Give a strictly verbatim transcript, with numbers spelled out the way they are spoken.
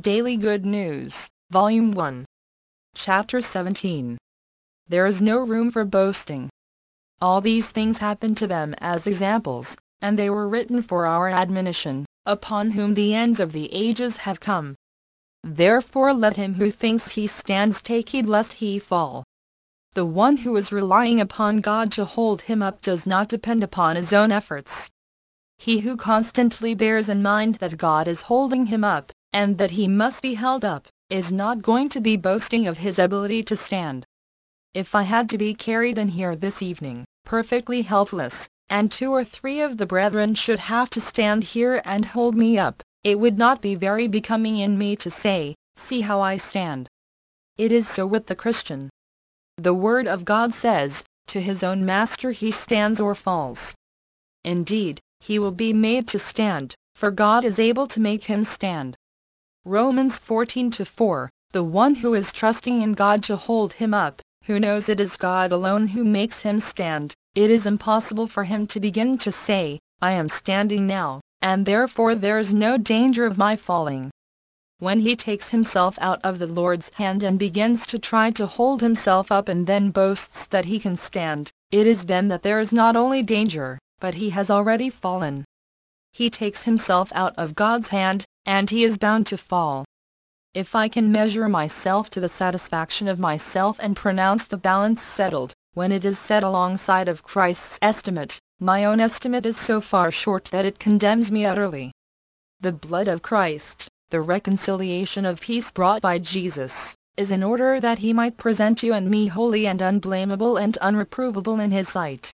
Daily Good News, Volume one, Chapter seventeen. There is no room for boasting. All these things happened to them as examples, and they were written for our admonition, upon whom the ends of the ages have come. Therefore let him who thinks he stands take heed lest he fall. The one who is relying upon God to hold him up does not depend upon his own efforts. He who constantly bears in mind that God is holding him up, and that he must be held up, is not going to be boasting of his ability to stand. If I had to be carried in here this evening, perfectly helpless, and two or three of the brethren should have to stand here and hold me up, it would not be very becoming in me to say, "See how I stand." It is so with the Christian. The Word of God says, "To his own master he stands or falls." Indeed, he will be made to stand, for God is able to make him stand. Romans fourteen to four, the one who is trusting in God to hold him up, who knows it is God alone who makes him stand, it is impossible for him to begin to say, "I am standing now, and therefore there is no danger of my falling." When he takes himself out of the Lord's hand and begins to try to hold himself up and then boasts that he can stand, it is then that there is not only danger, but he has already fallen. He takes himself out of God's hand, and he is bound to fall. If I can measure myself to the satisfaction of myself and pronounce the balance settled, when it is set alongside of Christ's estimate, my own estimate is so far short that it condemns me utterly. The blood of Christ, the reconciliation of peace brought by Jesus, is in order that he might present you and me holy and unblameable and unreprovable in his sight.